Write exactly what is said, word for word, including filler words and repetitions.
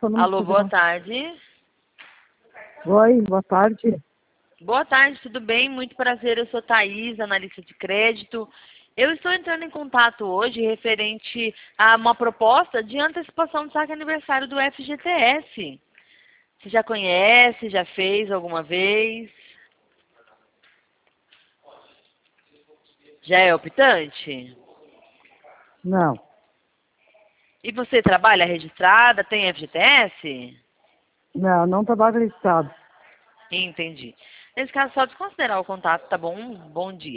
Alô, boa tarde. Oi, boa tarde. Boa tarde, tudo bem? Muito prazer, eu sou Thaís, analista de crédito. Eu estou entrando em contato hoje referente a uma proposta de antecipação de saque aniversário do F G T S. Você já conhece, já fez alguma vez? Já é optante? Não, E você trabalha registrada, tem F G T S? não, não trabalho registrado. Entendi. Nesse caso, só desconsiderar o contato, tá bom? Bom dia.